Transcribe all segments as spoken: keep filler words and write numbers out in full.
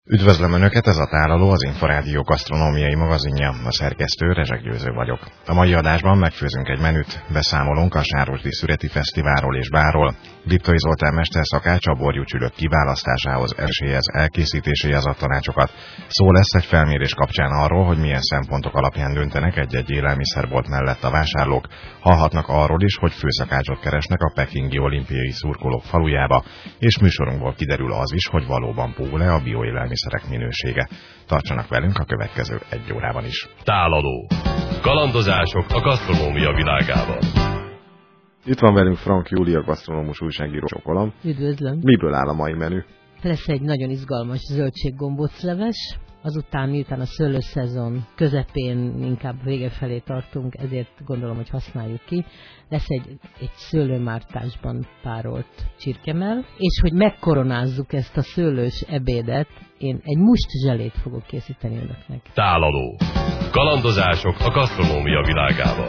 Üdvözlöm Önöket, ez a Tálaló, az Inforádió gasztronómiai magazinja, a szerkesztő Rezsek Győző vagyok. A mai adásban megfőzünk egy menüt, beszámolunk a Sárosdi Szüreti Fesztiválról és bárról. Liptai Zoltán mesterszakács a borjúcsülők kiválasztásához, esélyez, elkészítéséhez ad tanácsokat. Szó lesz egy felmérés kapcsán arról, hogy milyen szempontok alapján döntenek egy-egy élelmiszerbolt mellett a vásárlók. Hallhatnak arról is, hogy főszakácsot keresnek a pekingi olimpiai szurkolók falujába, és műsorunkból kiderül az is, hogy valóban puhul-e a bioélelmiszerek minősége. Tartsanak velünk a következő egy órában is. Tálaló. Kalandozások a gasztronómia világában. Itt van velünk Frank Júlia, gasztronómus újságíró. Csokolom. Üdvözlöm. Miből áll a mai menü? Lesz egy nagyon izgalmas zöldséggombócleves. Azután, miután a szőlőszezon közepén inkább vége felé tartunk, ezért gondolom, hogy használjuk ki. Lesz egy, egy szőlőmártásban párolt csirkemell, és hogy megkoronázzuk ezt a szőlős ebédet, én egy mustzselét fogok készíteni önöknek. Tálaló. Kalandozások a gasztronómia világában.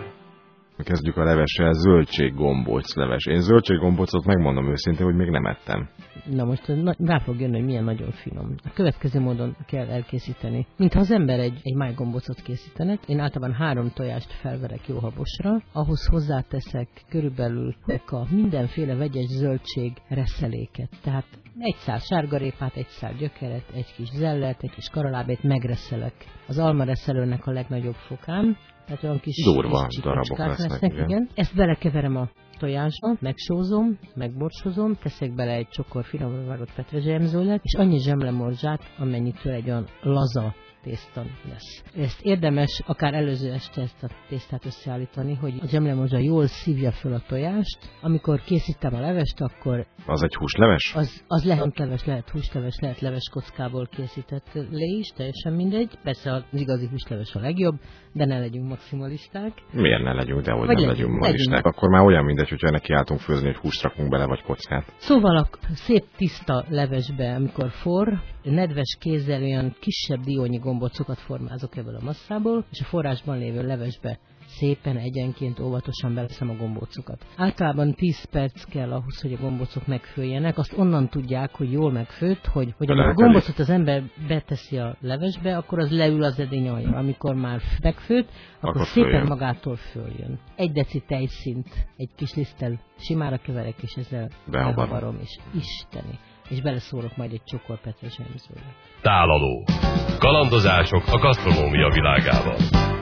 Kezdjük a levessel, zöldséggombóc leves. Én zöldséggombócot megmondom őszintén, hogy még nem ettem. Na most rá fog jönni, hogy milyen nagyon finom. A következő módon kell elkészíteni. Mintha az ember egy, egy májgombócot készítenek, én általában három tojást felverek jó habosra, ahhoz hozzáteszek körülbelül a mindenféle vegyes zöldség reszeléket. Tehát egy szál sárgarépát, egy szál gyökeret, egy kis zellert, egy kis karalábét megreszelek. Az almareszelőnek a legnagyobb fokán. Tehát olyan kis, durva kis darabok lesznek, lesznek igen. igen. Ezt belekeverem a tojásba, megsózom, megborsozom, teszek bele egy csokor finomra vágott petrezselyemzőlet, és annyi zsemlemorzsát, amennyitől egy olyan laza tészta lesz. Ezt érdemes akár előző este ezt a tésztát összeállítani, hogy a zsemlemorzsa jól szívja föl a tojást. Amikor készítem a levest, akkor... Az egy húsleves? Az, az lehet leves, lehet húsleves, lehet leves kockából készített lé is, teljesen mindegy. Persze az igazi húsleves a legjobb, de ne legyünk maximalisták. Miért ne legyünk, de hogy vagy nem legyünk, legyünk maximalisták? Akkor már olyan mindegy, hogyha neki álltunk főzni, hogy húst rakunk bele, vagy kockát. Szóval a szép tiszta levesbe, amikor forr, nedves kézzel olyan kisebb diónyi gombocokat formázok ebből a masszából, és a forrásban lévő levesbe szépen egyenként óvatosan beleszem a gombócokat. Általában tíz perc kell ahhoz, hogy a gombócok megfőjjenek. Azt onnan tudják, hogy jól megfőtt, hogy, hogy amikor a gombócot az ember beteszi a levesbe, akkor az leül az edény alján. Amikor már megfőtt, akkor, akkor szépen följön. Magától följön. Egy deci tejszint egy kis liszttel simára keverek, és ezzel behavarom, és isteni. És beleszórok majd egy csokor petrezselyemzőlet. Tálaló. Kalandozások a gasztronómia világában.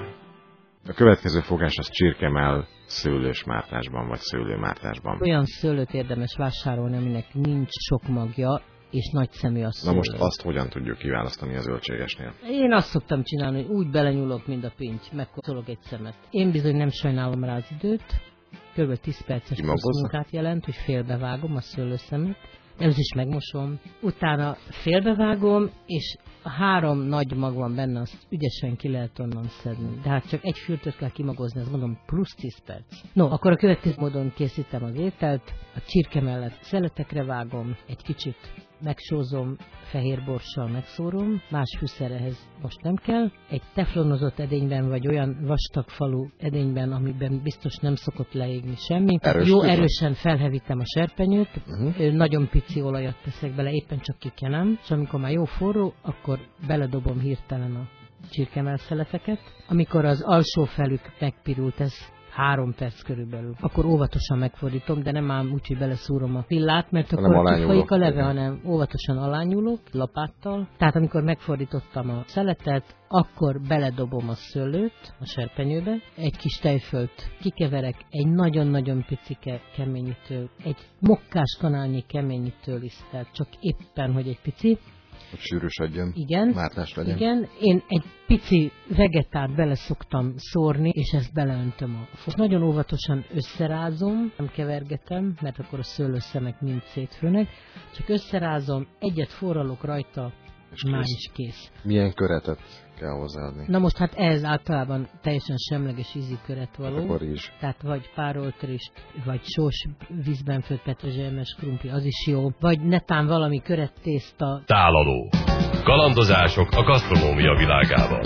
A következő fogás az csirkemell szőlős mártásban, vagy szőlőmártásban. Olyan szőlőt érdemes vásárolni, aminek nincs sok magja, és nagy szemű a szőlő. Na most azt hogyan tudjuk kiválasztani a zöldségesnél? Én azt szoktam csinálni, hogy úgy belenyúlok, mint a pinty, megkocolok egy szemet. Én bizony nem sajnálom rá az időt, kb. tíz perces munkát jelent, hogy félbevágom a szőlőszemet. Először is megmosom, utána félbevágom, és a három nagy mag van benne, azt ügyesen ki lehet onnan szedni. De hát csak egy fürtöt kell kimagozni, ezt mondom, plusz tíz perc. No, akkor a következő módon készítem az ételt, a csirke mellett szeletekre vágom, egy kicsit megsózom, fehér borssal megszórom, más fűszer ehhez most nem kell. Egy teflonozott edényben, vagy olyan vastagfalú edényben, amiben biztos nem szokott leégni semmi. Erős Jó tudom. erősen felhevítem a serpenyőt, uh-huh. Nagyon pici olajat teszek bele, éppen csak kikenem, és amikor már jó forró, akkor beledobom hirtelen a csirkemell szeleteket. Amikor az alsó felük megpirult, ez három perc körülbelül. Akkor óvatosan megfordítom, de nem ám úgy, hogy beleszúrom a pillát, mert akkor kifolyik a leve, hanem óvatosan alányulok lapáttal. Tehát amikor megfordítottam a szeletet, akkor beledobom a szőlőt a serpenyőbe, egy kis tejfölt kikeverek, egy nagyon-nagyon picike keményítő, egy mokkás kanálnyi keményítő lisztet, csak éppen, hogy egy pici. Hogy sűrűsödjön, igen, mátlás legyen. Igen, én egy pici vegetát bele szoktam szórni, és ezt beleöntöm a fog. Nagyon óvatosan összerázom, nem kevergetem, mert akkor a szőlőszemek mind szétfőnek, csak összerázom, egyet forralok rajta, és már kész. Is kész. Milyen köretet kell hozzáadni? Na most hát ez általában teljesen semleges ízű köret való. Akkor is. Tehát vagy párolt rist, vagy sós vízben főtt petrezselymes krumpli, az is jó. Vagy netán valami köret tészta. Tálaló. Kalandozások a gasztronómia világában.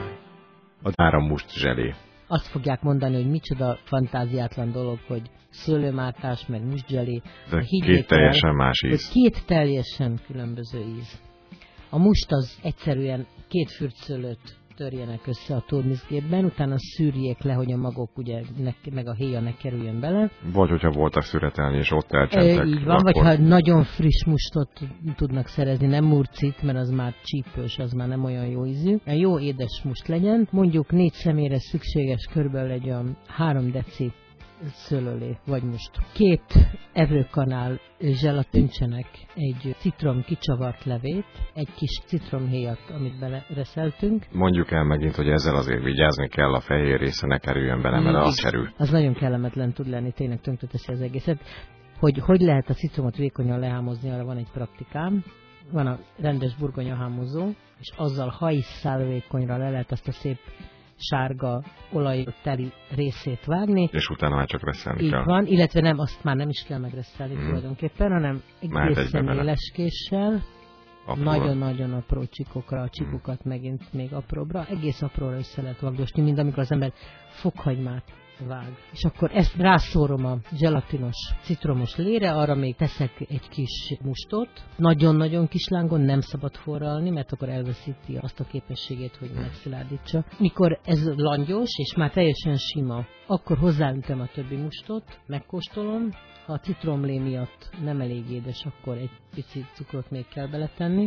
A árammust zselé. Azt fogják mondani, hogy micsoda fantáziátlan dolog, hogy szőlőmártás, meg mustzselé. De két teljesen más íz. Két teljesen különböző íz. A must az egyszerűen két fürtszőlőt törjenek össze a turmiszgépben, utána szűrjék le, hogy a magok ugye ne, meg a héja ne kerüljön bele. Vagy hogyha voltak szüretelni, és ott elcsentek. Így van, akkor... vagy ha nagyon friss mustot tudnak szerezni, nem murcit, mert az már csípős, az már nem olyan jó ízű. A jó édes must legyen, mondjuk négy személyre szükséges körülbelül egy olyan három deci szőlőlé, vagy most két evőkanál zselatintsenek egy citrom kicsavart levét, egy kis citromhéjat, amit belereszeltünk. Mondjuk el megint, hogy ezzel azért vigyázni kell, a fehér része ne kerüljön bele, mert az kerül. Az nagyon kellemetlen tud lenni, tényleg tönkreteszi az egészet. Hogy hogy lehet a citromot vékonyan lehámozni, arra van egy praktikám. Van a rendes burgonyahámozó, és azzal hajszál vékonyra le lehet azt a szép sárga olajteli részét vágni. És utána már csak reszelni Így kell. van, illetve nem, azt már nem is kell megreszelni hmm. tulajdonképpen, hanem egészen éleskéssel, nagyon-nagyon apró csikokra, a csikokat hmm. megint még apróbbra, egész apróra össze lehet vagdosni, mint amikor az ember fokhagymát vág. És akkor ezt rászórom a zselatinos, citromos lére, arra még teszek egy kis mustot. Nagyon-nagyon kis lángon nem szabad forralni, mert akkor elveszíti azt a képességét, hogy megszilárdítsa. Mikor ez langyos, és már teljesen sima, akkor hozzáöntöm a többi mustot, megkóstolom. Ha a citromlé miatt nem elég édes, akkor egy pici cukrot még kell beletenni.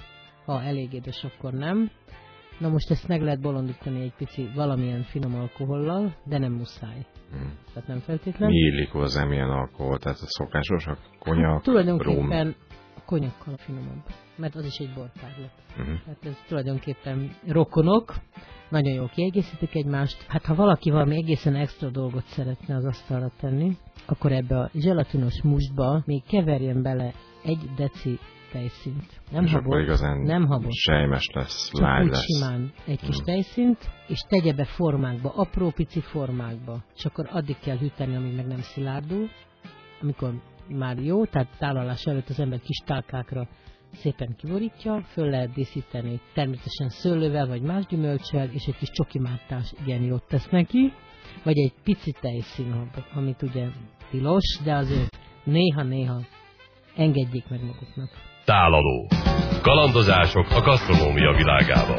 Ha elég édes, akkor nem. Na most ezt meg lehet bolondítani egy pici valamilyen finom alkohollal, de nem muszáj. Hmm. Tehát nem feltétlen. Mi illik hozzá, milyen alkohol? Tehát a szokásos, a konyak, hát, tulajdonképpen rum. A konyakkal finomabb, mert az is egy bortárlat. Uh-huh. Tehát ez tulajdonképpen rokonok, nagyon jól kiegészítik egymást. Hát ha valaki valami egészen extra dolgot szeretne az asztalra tenni, akkor ebbe a zselatinos mustba még keverjen bele egy deci tejszint. Nem habos, nem habos. Sejmes lesz, lágy lesz. Simán egy kis hmm. tejszint, és tegye be formákba, apró pici formákba. És akkor addig kell hűteni, amíg meg nem szilárdul. Amikor már jó, tehát tálalás előtt az ember kis tálkákra szépen kiborítja, föl lehet díszíteni természetesen szőlővel vagy más gyümölccsel, és egy kis csokimártás igen jót tesz neki, vagy egy pici tejszín, amit ugye tilos, de azért néha-néha engedjék meg maguknak. Tálaló. Kalandozások a gasztronómia világában.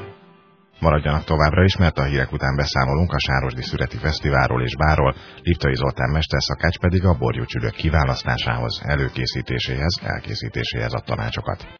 Maradjanak továbbra is, mert a hírek után beszámolunk a Sárosdi Szüreti Fesztiválról és bárról, Liptai Zoltán mesterszakács pedig a borjúcsülők kiválasztásához, előkészítéséhez, elkészítéséhez ad tanácsokat.